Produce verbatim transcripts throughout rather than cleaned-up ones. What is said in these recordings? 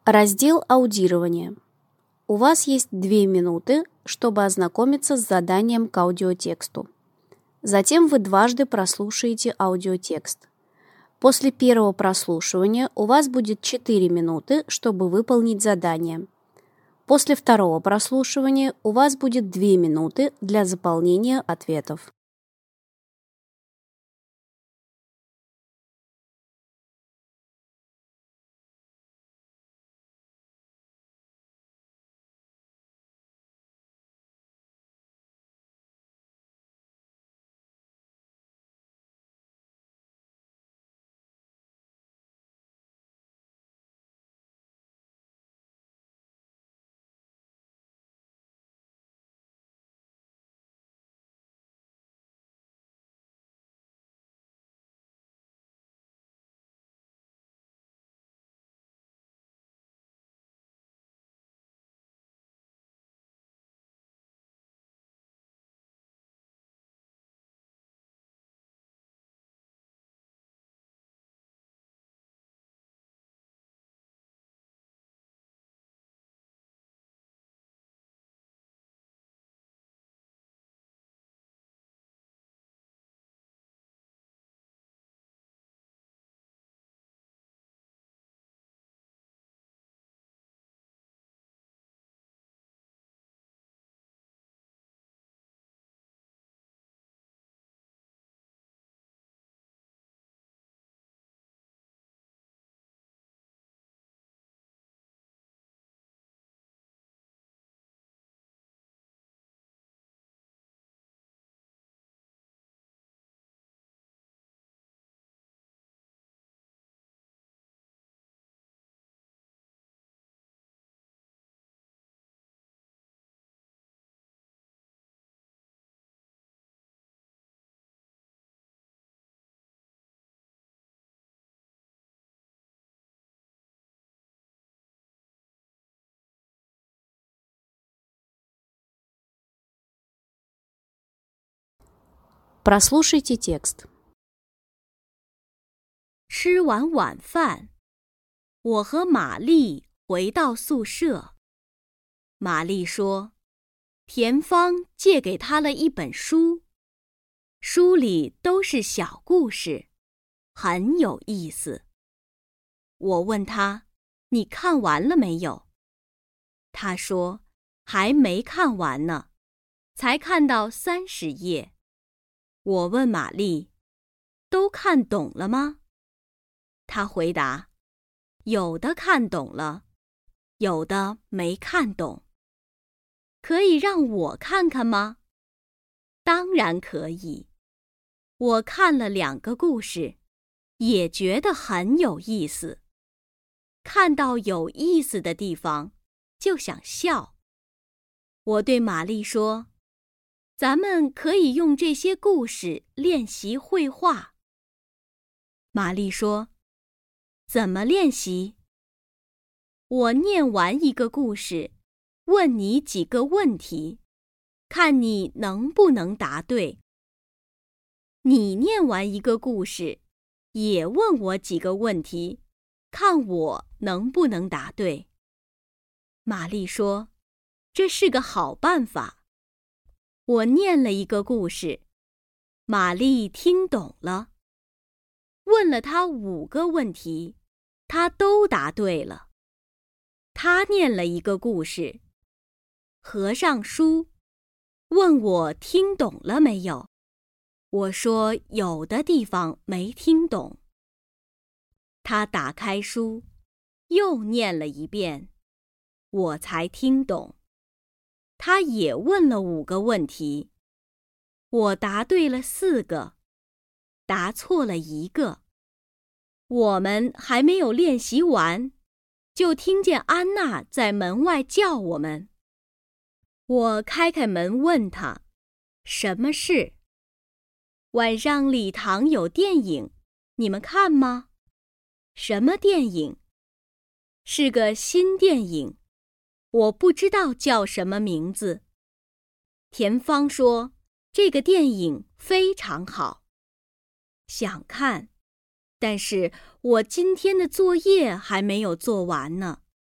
Раздел аудирования. У вас есть две минуты, чтобы ознакомиться с заданием к аудиотексту. Затем вы дважды прослушаете аудиотекст. После первого прослушивания у вас будет четыре минуты, чтобы выполнить задание. После второго прослушивания у вас будет две минуты для заполнения ответов. Прослушайте текст. 吃完晚饭，我和玛丽回到宿舍。玛丽说，田芳借给她了一本书，书里都是小故事，很有意思。我问她，你看完了没有？她说，还没看完呢，才看到三十页。我问玛丽，都看懂了吗？她回答，有的看懂了，有的没看懂。可以让我看看吗？当然可以。我看了两个故事，也觉得很有意思。看到有意思的地方，就想笑。我对玛丽说，咱们可以用这些故事练习绘画。玛丽说，怎么练习？我念完一个故事，问你几个问题，看你能不能答对。你念完一个故事，也问我几个问题，看我能不能答对。玛丽说，这是个好办法。我念了一个故事，玛丽听懂了。问了她五个问题，她都答对了。她念了一个故事，合上书，问我听懂了没有。我说有的地方没听懂。她打开书，又念了一遍，我才听懂。她也问了五个问题，我答对了四个，答错了一个。我们还没有练习完，就听见安娜在门外叫我们。我开开门问她，什么事？晚上礼堂有电影，你们看吗？什么电影？是个新电影，我不知道叫什么名字。田芳说，这个电影非常好，想看，但是我今天的作业还没有做完呢。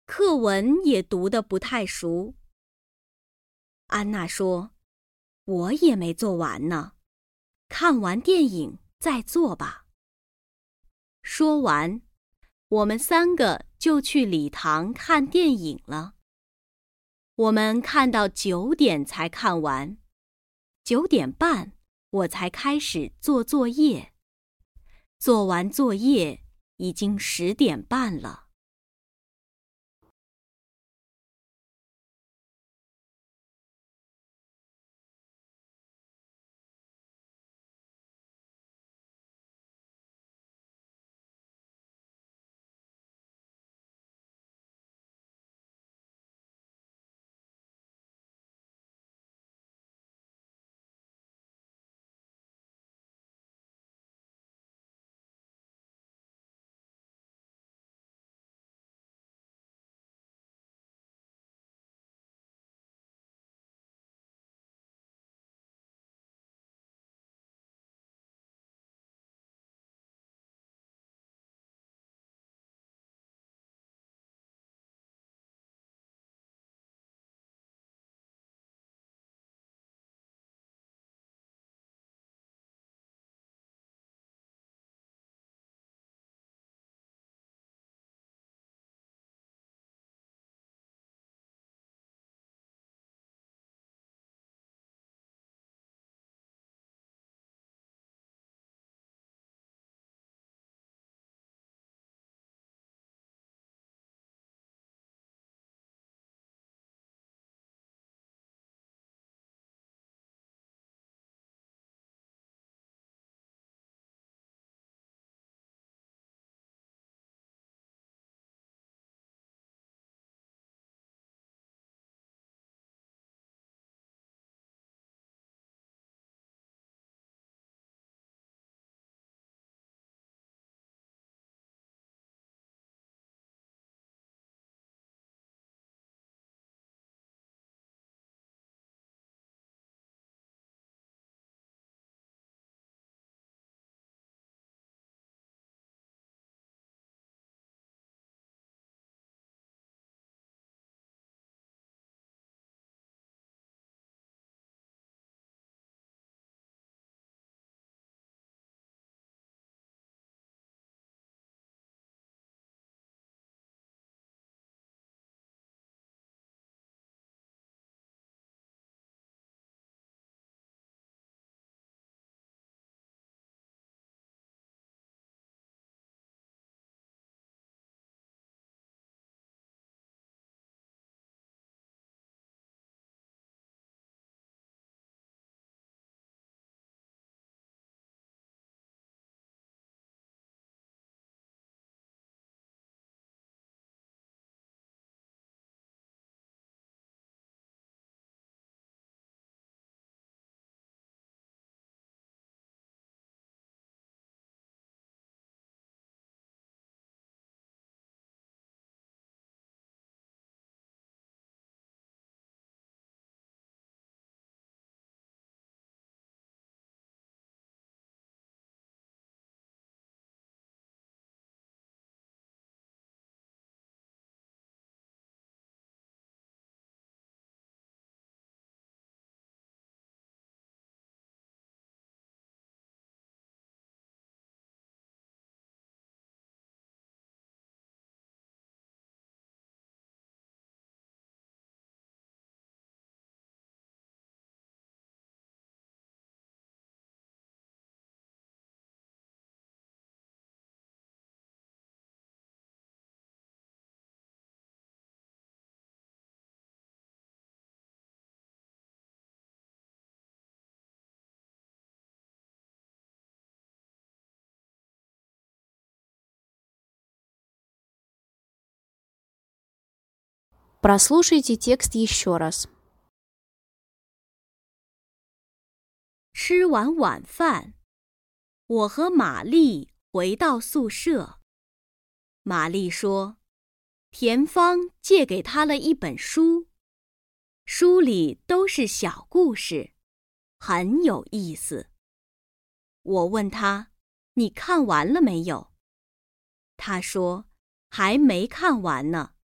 课文也读得不太熟。安娜说，我也没做完呢，看完电影再做吧。说完，我们三个就去礼堂看电影了。我们看到九点才看完，九点半我才开始做作业。做完作业已经十点半了。 Прослушайте текст еще раз. 吃完晚饭，我和玛丽回到宿舍。玛丽说，田芳借给她了一本书，书里都是小故事，很有意思。我问她，你看完了没有？她说，还没看完呢，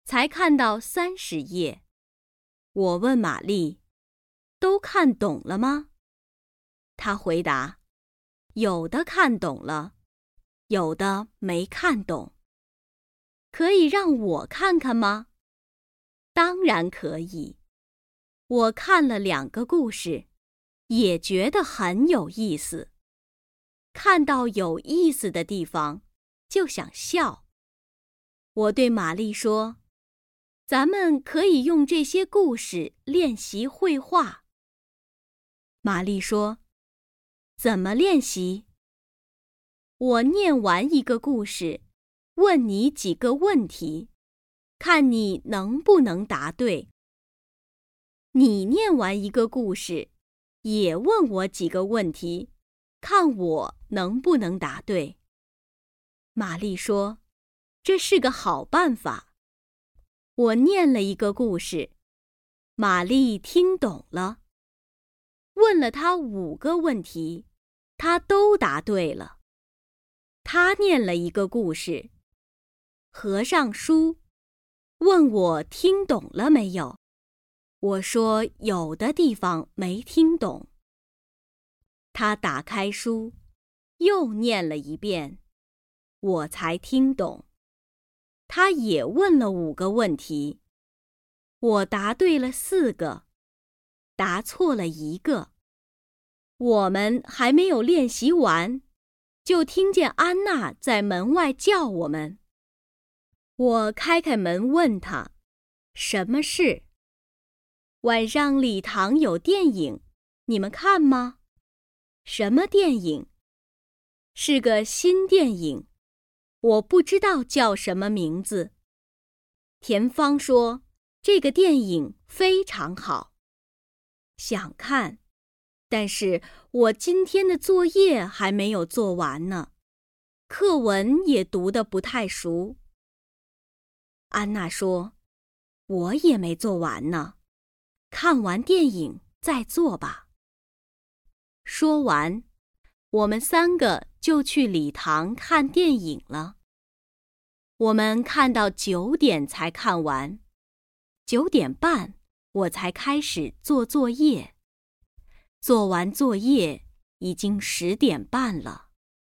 才看到三十页。我问玛丽，都看懂了吗？她回答，有的看懂了，有的没看懂。可以让我看看吗？当然可以。我看了两个故事，也觉得很有意思。看到有意思的地方，就想笑。我对玛丽说，咱们可以用这些故事练习绘画。玛丽说，怎么练习？我念完一个故事，问你几个问题，看你能不能答对。你念完一个故事，也问我几个问题，看我能不能答对。玛丽说，这是个好办法。我念了一个故事，玛丽听懂了。问了她五个问题，她都答对了。她念了一个故事，合上书，问我听懂了没有。我说有的地方没听懂。她打开书，又念了一遍，我才听懂。她也问了五个问题，我答对了四个，答错了一个。我们还没有练习完，就听见安娜在门外叫我们。我开开门问她，什么事？晚上礼堂有电影，你们看吗？什么电影？是个新电影，我不知道叫什么名字。田芳说，这个电影非常好，想看，但是我今天的作业还没有做完呢，课文也读得不太熟。安娜说，我也没做完呢，看完电影再做吧。说完，我们三个就去礼堂看电影了。我们看到九点才看完，九点半我才开始做作业。做完作业已经十点半了。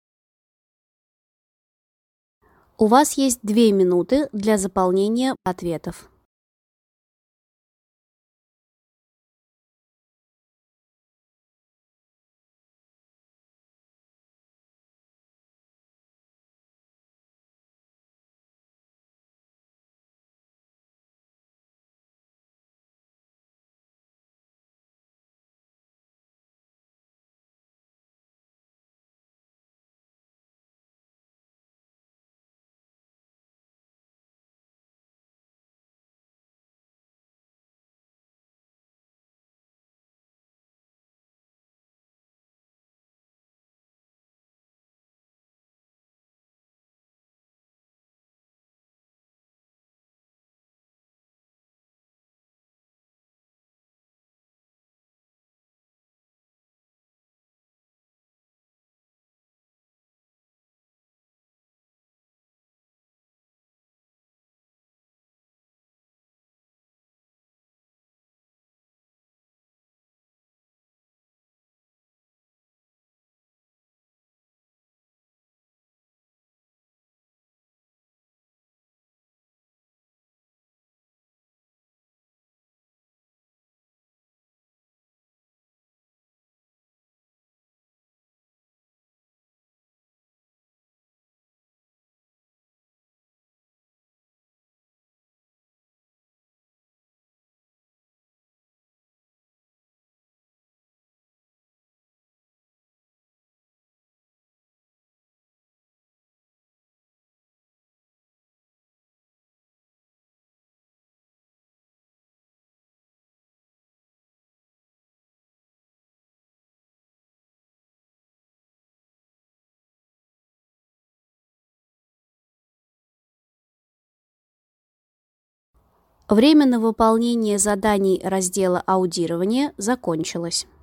У вас есть две минуты для заполнения ответов. Время на выполнение заданий раздела аудирования закончилось.